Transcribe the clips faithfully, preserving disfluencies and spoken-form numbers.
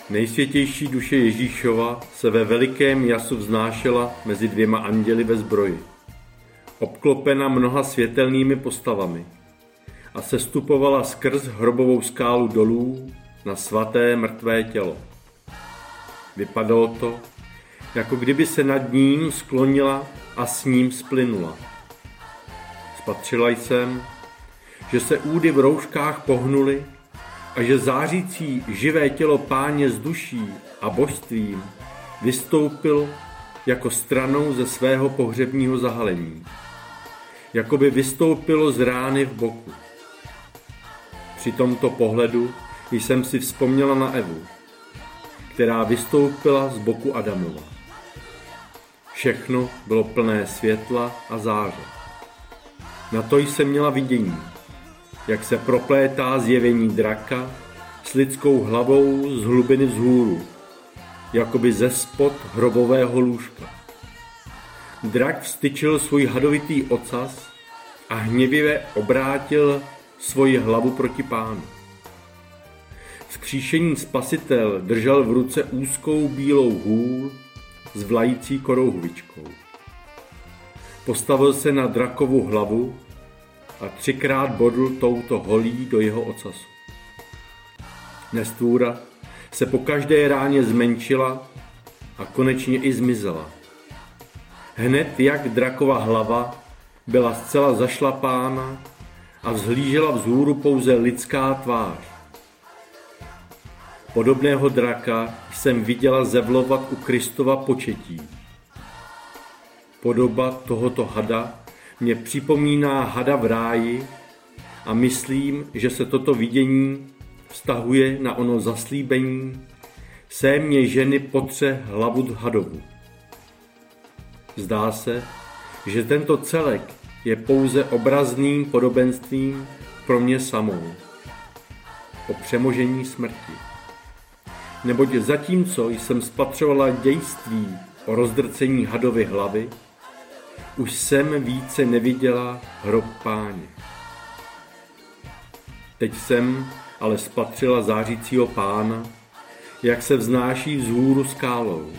Nejsvětější duše Ježíšova se ve velikém jasu vznášela mezi dvěma anděli ve zbroji, obklopena mnoha světelnými postavami, a sestupovala skrz hrobovou skálu dolů na svaté mrtvé tělo. Vypadalo to, jako kdyby se nad ním sklonila a s ním splynula. Spatřila jsem, že se údy v rouškách pohnuly a že zářící živé tělo Páně s duší a božstvím vystoupil jako stranou ze svého pohřebního zahalení. Jakoby vystoupilo z rány v boku. Při tomto pohledu jsem si vzpomněla na Evu, která vystoupila z boku Adamova. Všechno bylo plné světla a záře. Na to jsem měla vidění, jak se proplétá zjevení draka s lidskou hlavou z hlubiny vzhůru, jakoby ze spod hrobového lůžka. Drak vztyčil svůj hadovitý ocas a hněvivě obrátil svoji hlavu proti Pánu. Vzkříšený spasitel držel v ruce úzkou bílou hůl s vlající korouhvičkou. Postavil se na drakovu hlavu a třikrát bodl touto holí do jeho ocasu. Nestvůra se po každé ráně zmenšila a konečně i zmizela. Hned jak drakova hlava byla zcela zašlapána a vzhlížela vzhůru pouze lidská tvář. Podobného draka jsem viděla zevlovat u Kristova početí. Podoba tohoto hada mě připomíná hada v ráji a myslím, že se toto vidění vztahuje na ono zaslíbení: sémě ženy potře hlavu hadovu. Zdá se, že tento celek je pouze obrazným podobenstvím pro mě samou o přemožení smrti. Neboť zatímco jsem spatřovala dějství o rozdrcení hadovy hlavy, už jsem více neviděla hrob Páně. Teď jsem ale spatřila zářícího Pána, jak se vznáší vzhůru skálou.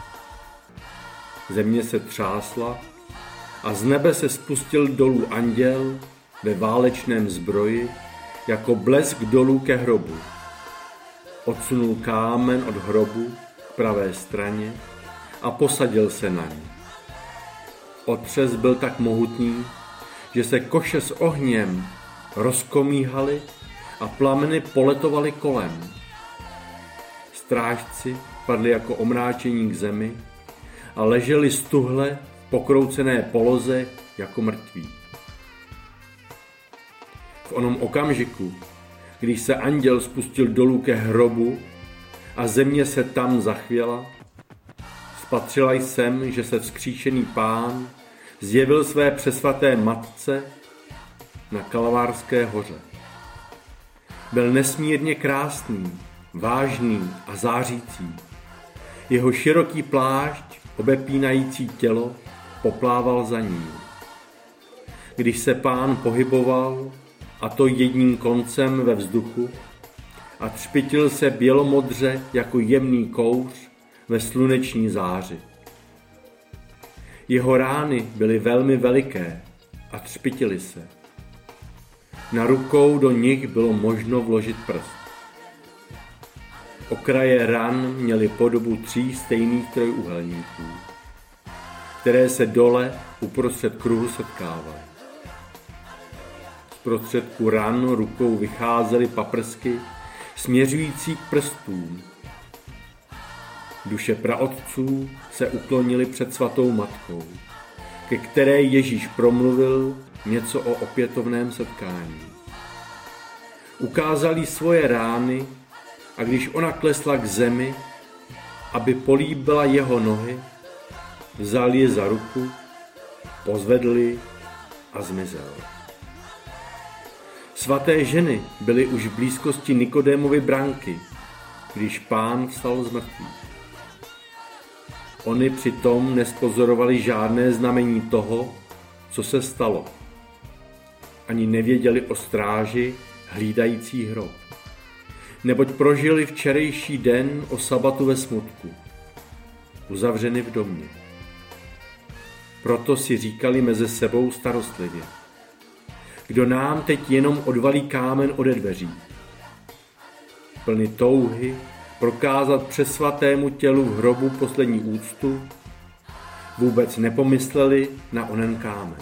Země se třásla a z nebe se spustil dolů anděl ve válečném zbroji jako blesk dolů ke hrobu. Odsunul kámen od hrobu k pravé straně a posadil se na ní. Otřes byl tak mohutný, že se koše s ohněm rozkomíhaly a plameny poletovaly kolem. Strážci padli jako omráčení k zemi a leželi stuhle v pokroucené poloze jako mrtví. V onom okamžiku, když se anděl spustil dolů ke hrobu a země se tam zachvěla, spatřila jsem, že se vzkříšený Pán zjevil své přesvaté matce na Kalvárské hoře. Byl nesmírně krásný, vážný a zářící. Jeho široký plášť, obepínající tělo, poplával za ním. Když se Pán pohyboval, a to jedním koncem ve vzduchu, a třpitil se bělomodře jako jemný kouř ve sluneční záři. Jeho rány byly velmi veliké a třpitily se. Na rukou do nich bylo možno vložit prst. Okraje ran měly podobu tří stejných trojúhelníků, které se dole uprostřed kruhu setkávaly. Z prostředku ran rukou vycházely paprsky směřující k prstům. Duše praotců se uklonily před svatou matkou, ke které Ježíš promluvil něco o opětovném setkání. Ukázal jí svoje rány a když ona klesla k zemi, aby políbila jeho nohy, vzal ji za ruku, pozvedl ji a zmizel. Svaté ženy byly už v blízkosti Nikodémovy branky, když Pán vstal z mrtvých. Oni přitom nespozorovali žádné znamení toho, co se stalo. Ani nevěděli o stráži hlídající hrob. neboť prožili včerejší den o sabatu ve smutku, uzavřeni v domě. Proto si říkali mezi sebou starostlivě: kdo nám teď jenom odvalí kámen ode dveří? Plny touhy prokázat přesvatému tělu v hrobu poslední úctu, vůbec nepomysleli na onen kámen.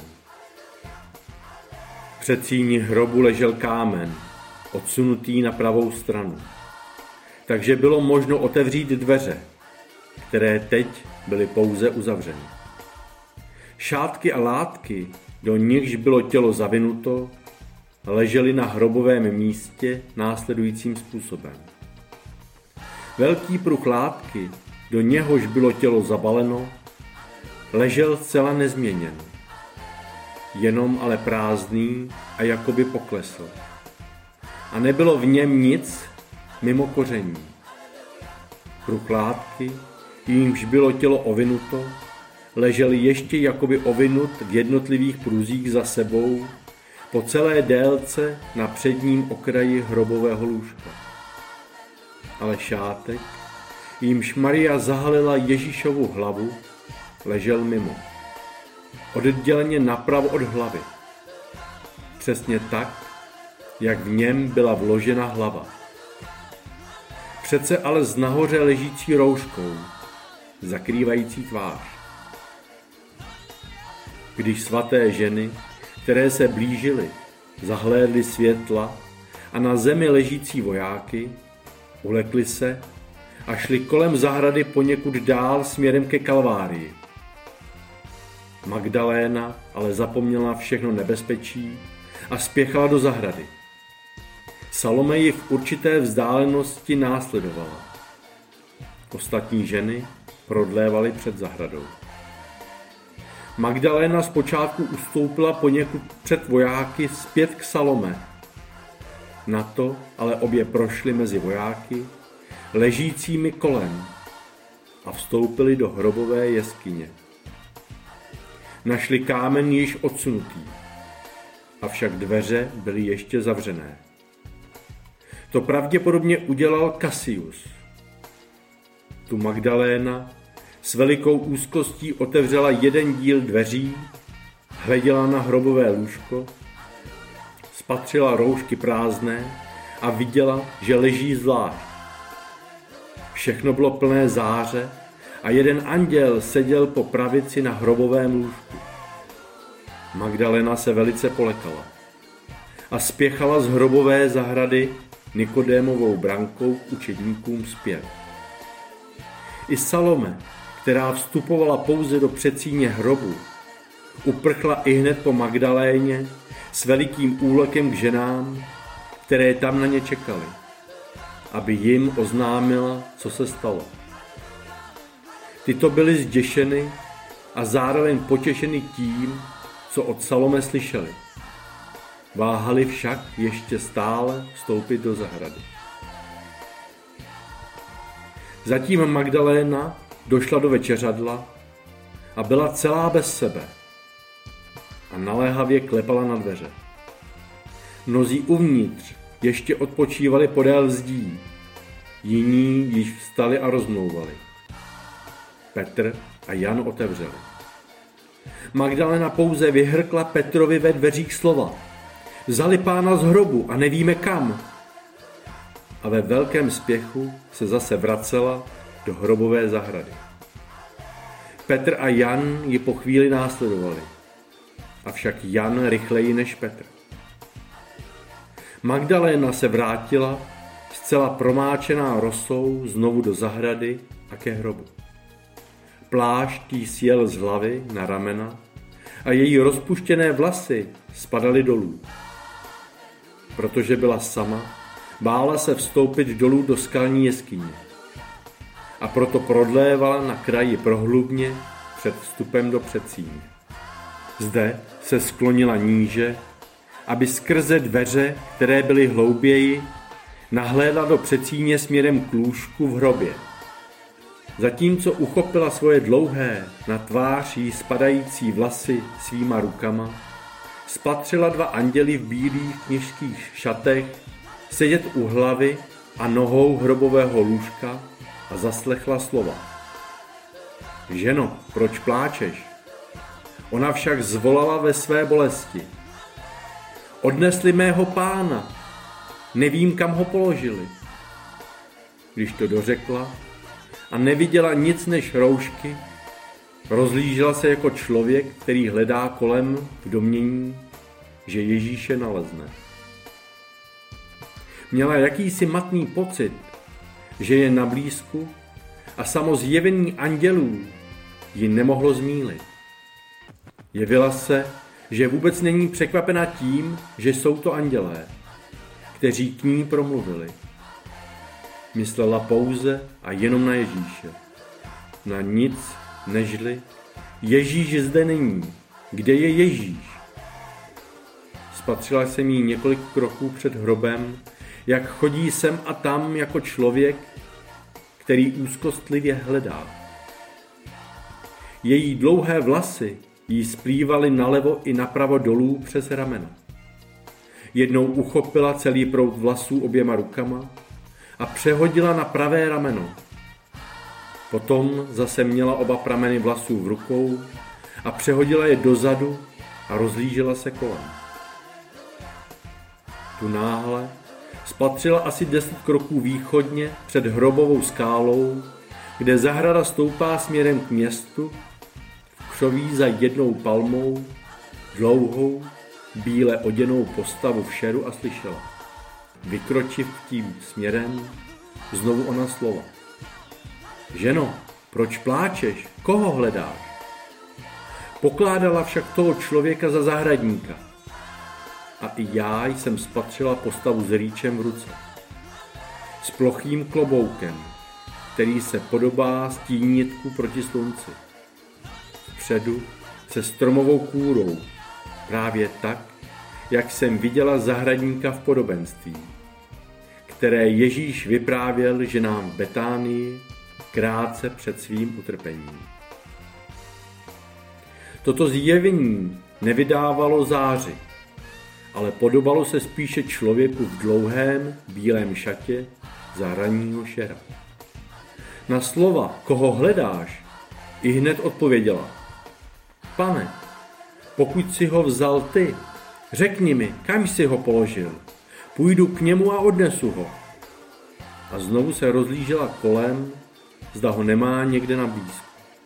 V předsíni hrobu ležel kámen, odsunutý na pravou stranu, takže bylo možno otevřít dveře, které teď byly pouze uzavřeny. Šátky a látky, do nichž bylo tělo zavinuto, ležely na hrobovém místě následujícím způsobem. Velký pruh látky, do něhož bylo tělo zabaleno, ležel zcela nezměněn, jenom ale prázdný a jakoby poklesl. A nebylo v něm nic mimo koření. Pruh látky, jímž bylo tělo ovinuto, ležel ještě jakoby ovinut v jednotlivých pruzích za sebou po celé délce na předním okraji hrobového lůžka. Ale šátek, jímž Maria zahalila Ježíšovu hlavu, ležel mimo, odděleně napravo od hlavy. Přesně tak, jak v něm byla vložena hlava. Přece ale s nahoře ležící rouškou, zakrývající tvář. Když svaté ženy, které se blížily, zahlédly světla a na zemi ležící vojáky, ulekly se a šli kolem zahrady poněkud dál směrem ke Kalvárii. Magdaléna ale zapomněla všechno nebezpečí a spěchala do zahrady. Salome ji v určité vzdálenosti následovala. Ostatní ženy prodlévaly před zahradou. Magdaléna zpočátku ustoupila poněkud před vojáky zpět k Salome. Na to ale obě prošly mezi vojáky, ležícími kolem, a vstoupili do hrobové jeskyně. Našli kámen již odsunutý, avšak dveře byly ještě zavřené. To pravděpodobně udělal Cassius. Tu Magdaléna s velikou úzkostí otevřela jeden díl dveří, hleděla na hrobové lůžko, spatřila roušky prázdné a viděla, že leží zvlášť. Všechno bylo plné záře a jeden anděl seděl po pravici na hrobovém lůžku. Magdalena se velice polekala a spěchala z hrobové zahrady Nikodémovou brankou k učedníkům zpět. I Salome, která vstupovala pouze do předsíně hrobu, uprchla ihned po Magdaléně s velikým úlekem k ženám, které tam na ně čekaly, aby jim oznámila, co se stalo. Tyto byly zděšeny a zároveň potěšeny tím, co od Salome slyšeli. Váhali však ještě stále vstoupit do zahrady. Zatím Magdaléna došla do večeřadla a byla celá bez sebe a naléhavě klepala na dveře. Mnozí uvnitř ještě odpočívali podél zdí, jiní již vstali a rozmlouvali. Petr a Jan otevřeli. Magdalena pouze vyhrkla Petrovi ve dveřích slova: vzali Pána z hrobu a nevíme kam. A ve velkém spěchu se zase vracela do hrobové zahrady. Petr a Jan ji po chvíli následovali, avšak Jan rychleji než Petr. Magdaléna se vrátila, zcela promáčená rosou, znovu do zahrady a ke hrobu. Plášť jí sjel z hlavy na ramena a její rozpuštěné vlasy spadaly dolů. Protože byla sama, bála se vstoupit dolů do skalní jeskyně a proto prodlévala na kraji prohlubně před vstupem do předsíně. Zde se sklonila níže, aby skrze dveře, které byly hlouběji, nahlédla do předsíně směrem k lůžku v hrobě. Zatímco uchopila svoje dlouhé, na tvář jí spadající vlasy svýma rukama, spatřila dva anděly v bílých kněžských šatech sedět u hlavy a nohou hrobového lůžka a zaslechla slova. Ženo, proč pláčeš? Ona však zvolala ve své bolesti. Odnesli mého pána, nevím, kam ho položili. Když to dořekla a neviděla nic než roušky, rozlížela se jako člověk, který hledá kolem v domnění, že Ježíše nalezne. Měla jakýsi matný pocit, že je na blízku a samo zjevení andělů ji nemohlo zmýlit. Jevila se, že vůbec není překvapena tím, že jsou to andělé, kteří k ní promluvili. Myslela pouze a jenom na Ježíše. Na nic nežli. Ježíš zde není. Kde je Ježíš? Spatřila jsem jí několik kroků před hrobem, jak chodí sem a tam jako člověk, který úzkostlivě hledá. Její dlouhé vlasy jí splývaly nalevo i napravo dolů přes ramena. Jednou uchopila celý proud vlasů oběma rukama a přehodila na pravé rameno. Potom zase měla oba prameny vlasů v rukou a přehodila je dozadu a rozhlížela se kolem. Tu náhle spatřila asi deset kroků východně před hrobovou skálou, kde zahrada stoupá směrem k městu, v křoví za jednou palmou, dlouhou, bíle oděnou postavu v šeru a slyšela. Vykročiv tím směrem, znovu ona slova. Ženo, proč pláčeš? Koho hledáš? Pokládala však toho člověka za zahradníka. A i já jsem spatřila postavu s rýčem v ruce. S plochým kloboukem, který se podobá stínítku proti slunci. Vpředu se stromovou kůrou, právě tak, jak jsem viděla zahradníka v podobenství, které Ježíš vyprávěl ženám v Betánii krátce před svým utrpením. Toto zjevení nevydávalo záři, ale podobalo se spíše člověku v dlouhém bílém šatě za ranního šera. Na slova, koho hledáš, i hned odpověděla. Pane, pokud si ho vzal ty, řekni mi, kam jsi ho položil. Půjdu k němu a odnesu ho. A znovu se rozlížela kolem, zda ho nemá někde na blízku.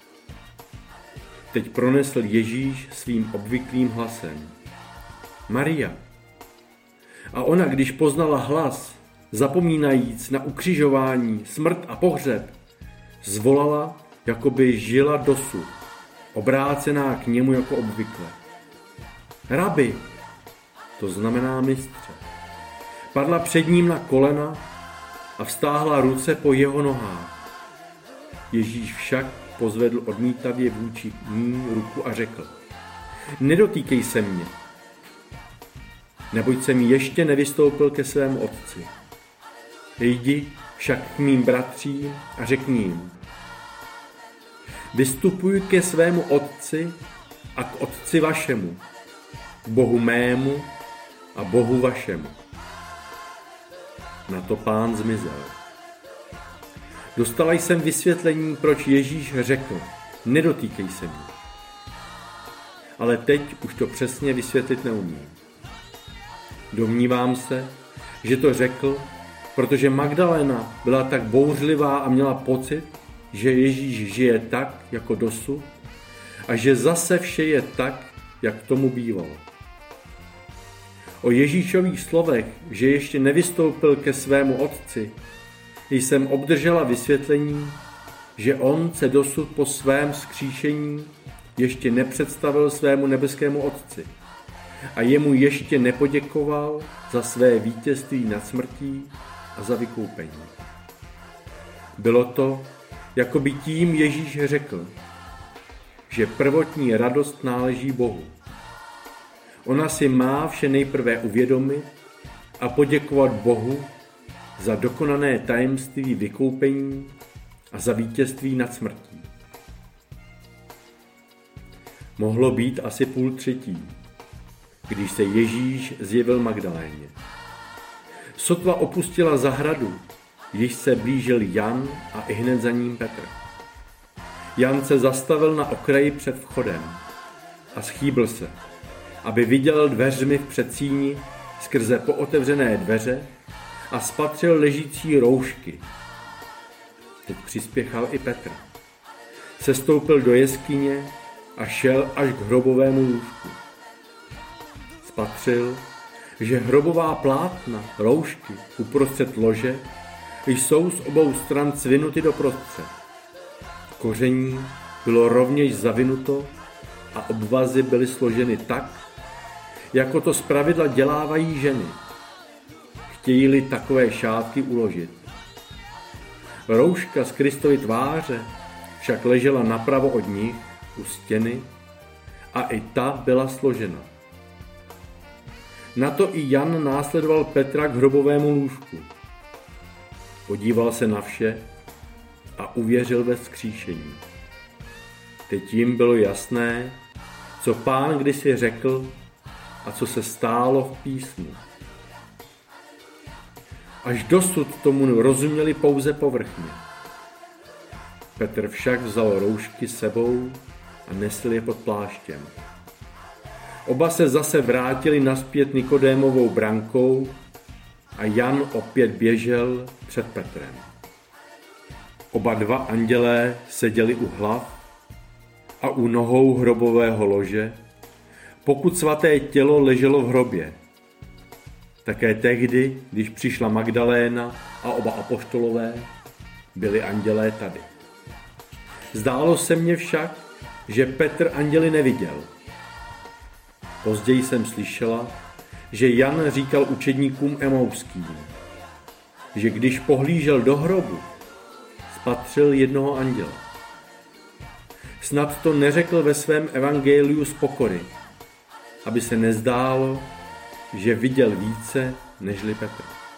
Teď pronesl Ježíš svým obvyklým hlasem. Maria. A ona, když poznala hlas, zapomínajíc na ukřižování, smrt a pohřeb, zvolala, jako by žila dosud, obrácená k němu jako obvykle. Rabi, to znamená mistře. Padla před ním na kolena a vztáhla ruce po jeho nohách. Ježíš však pozvedl odmítavě vůči ní ruku a řekl. Nedotýkej se mě, neboť jsem ještě nevystoupil ke svému otci. Jdi však k mým bratřím a řekni jim. Vystupuji ke svému otci a k otci vašemu, k Bohu mému a Bohu vašemu. Na to Pán zmizel. Dostala jsem vysvětlení, proč Ježíš řekl, nedotýkej se mě. Ale teď už to přesně vysvětlit neumím. Domnívám se, že to řekl, protože Magdalena byla tak bouřlivá a měla pocit, že Ježíš žije tak, jako dosud, a že zase vše je tak, jak tomu bývalo. O Ježíšových slovech, že ještě nevystoupil ke svému otci, jsem obdržela vysvětlení, že on se dosud po svém vzkříšení ještě nepředstavil svému nebeskému otci a jemu ještě nepoděkoval za své vítězství nad smrtí a za vykoupení. Bylo to, jako by tím Ježíš řekl, že prvotní radost náleží Bohu. Ona si má vše nejprve uvědomit a poděkovat Bohu za dokonané tajemství vykoupení a za vítězství nad smrtí. Mohlo být asi půl třetí, když se Ježíš zjevil Magdaléně. Sotva opustila zahradu, již se blížil Jan a ihned za ním Petr. Jan se zastavil na okraji před vchodem a schýbl se, aby viděl dveřmi v předsíni skrze pootevřené dveře a spatřil ležící roušky. Teď přispěchal i Petr. Sestoupil do jeskyně a šel až k hrobovému lůžku. Spatřil, že hrobová plátna, roušky uprostřed lože jsou z obou stran cvinuty doprostřed. Koření bylo rovněž zavinuto a obvazy byly složeny tak, jako to zpravidla dělávají ženy. Chtějí-li takové šátky uložit. Rouška z Kristovy tváře však ležela napravo od nich u stěny a i ta byla složena. Na to i Jan následoval Petra k hrobovému lůžku. Podíval se na vše a uvěřil ve vzkříšení. Teď jim bylo jasné, co Pán kdysi řekl a co se stálo v písmu. Až dosud tomu rozuměli pouze povrchně. Petr však vzal roušky sebou a nesl je pod pláštěm. Oba se zase vrátili nazpět Nikodémovou brankou a Jan opět běžel před Petrem. Oba dva andělé seděli u hlav a u nohou hrobového lože, pokud svaté tělo leželo v hrobě. Také tehdy, když přišla Magdaléna a oba apoštolové, byli andělé tady. Zdálo se mně však, že Petr anděli neviděl. Později jsem slyšela, že Jan říkal učedníkům emauským, že když pohlížel do hrobu, spatřil jednoho anděla. Snad to neřekl ve svém evangeliu z pokory, aby se nezdálo, že viděl více nežli Petr.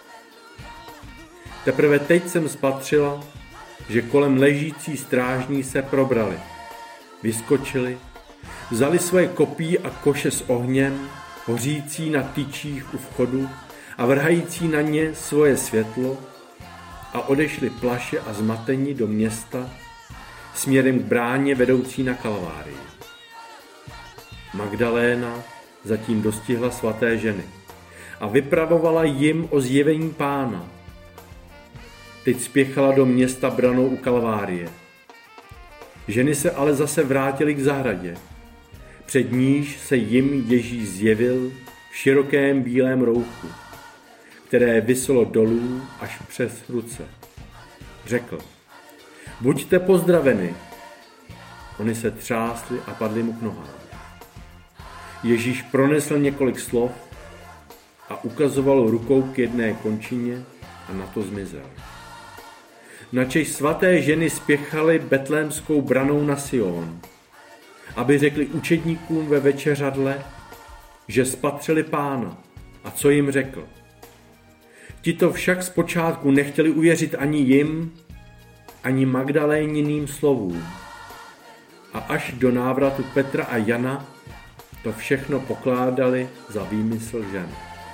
Teprve teď jsem spatřila, že kolem ležící strážní se probrali, vyskočili, vzali svoje kopí a koše s ohněm, hořící na tyčích u vchodu a vrhající na ně svoje světlo a odešli plaše a zmateni do města směrem k bráně vedoucí na Kalvárii. Magdaléna zatím dostihla svaté ženy a vypravovala jim o zjevení Pána. Teď spěchala do města branou u Kalvárie. Ženy se ale zase vrátily k zahradě. Před níž se jim Ježíš zjevil v širokém bílém rouchu, které viselo dolů až přes ruce. Řekl: buďte pozdraveni. Oni se třásli a padli mu k nohám. Ježíš pronesl několik slov a ukazoval rukou k jedné končině a na to zmizel. Načež svaté ženy spěchaly betlémskou branou na Sion, aby řekli učedníkům ve večeřadle, že spatřili Pána a co jim řekl. Tito však zpočátku nechtěli uvěřit ani jim, ani Magdaléniným slovům. A až do návratu Petra a Jana to všechno pokládali za výmysl žen.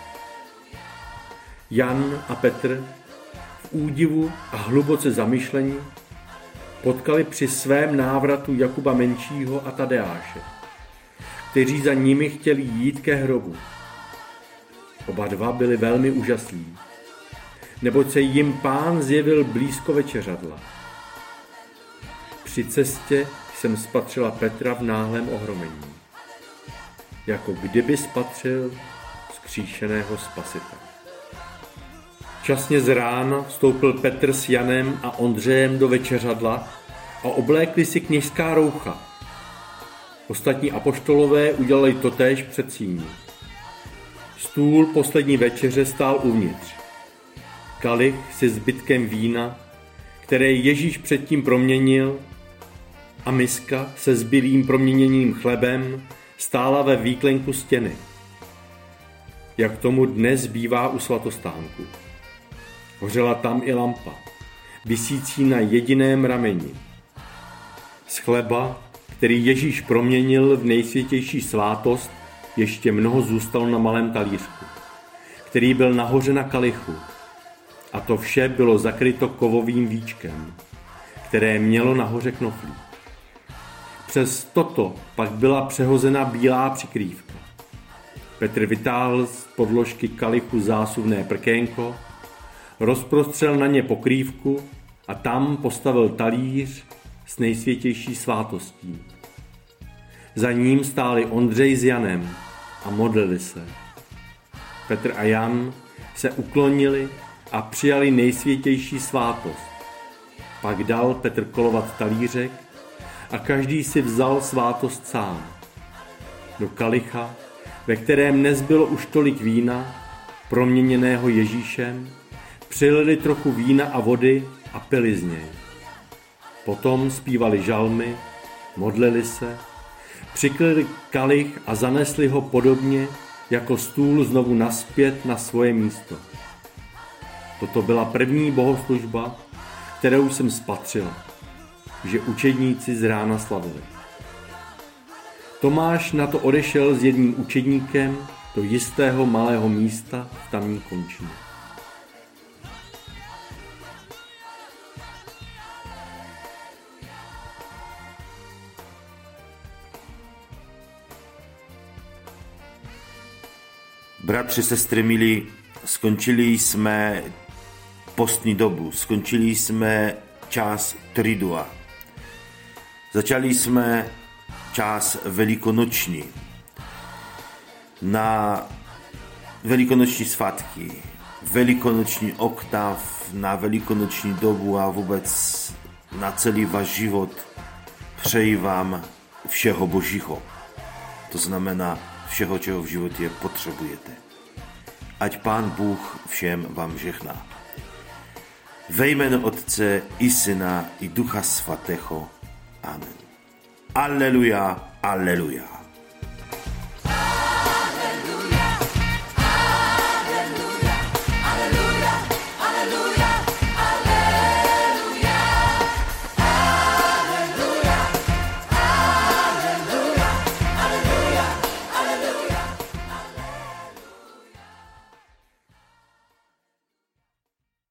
Jan a Petr v údivu a hluboce zamyšlení potkali při svém návratu Jakuba menšího a Tadeáše, kteří za nimi chtěli jít ke hrobu. Oba dva byli velmi úžaslí, neboť se jim Pán zjevil blízko večeřadla. Při cestě jsem spatřila Petra v náhlém ohromení, jako kdyby spatřil vzkříšeného Spasitele. Časně z rána vstoupil Petr s Janem a Ondřejem do večeřadla a oblékli si kněžská roucha. Ostatní apoštolové udělali totéž před síní. Stůl poslední večeře stál uvnitř. Kalich se zbytkem vína, které Ježíš předtím proměnil, a miska se zbylým proměněným chlebem stála ve výklenku stěny, jak tomu dnes bývá u svatostánku. Hořela tam i lampa, visící na jediném rameni. Z chleba, který Ježíš proměnil v nejsvětější svátost, ještě mnoho zůstalo na malém talířku, který byl nahoře na kalichu. A to vše bylo zakryto kovovým víčkem, které mělo nahoře knoflík. Přes toto pak byla přehozena bílá přikrývka. Petr vytáhl z podložky kalichu zásuvné prkénko, rozprostřel na ně pokrývku a tam postavil talíř s nejsvětější svátostí. Za ním stáli Ondřej s Janem a modlili se. Petr a Jan se uklonili a přijali nejsvětější svátost. Pak dal Petr kolovat talířek a každý si vzal svátost sám. Do kalicha, ve kterém nezbylo už tolik vína, proměněného Ježíšem, přilili trochu vína a vody a pili z něj. Potom zpívali žalmy, modlili se, přikryli kalich a zanesli ho podobně jako stůl znovu nazpět na svoje místo. Toto byla první bohoslužba, kterou jsem spatřila, že učedníci z rána slavili. Tomáš na to odešel s jedním učedníkem do jistého malého místa v tamní končině. Bratři, sestry milí, skončili jsme postní dobu, skončili jsme čas Tridua. Začali jsme čas velikonoční. Na velikonoční svátky, velikonoční oktav, na velikonoční dobu a vůbec na celý váš život přeji vám všeho Božího. To znamená všeho, čeho v životě potřebujete. Ať Pán Bůh všem vám žehná. Ve jménu Otce i Syna i Ducha Svatého. Amen. Alleluja, alleluja.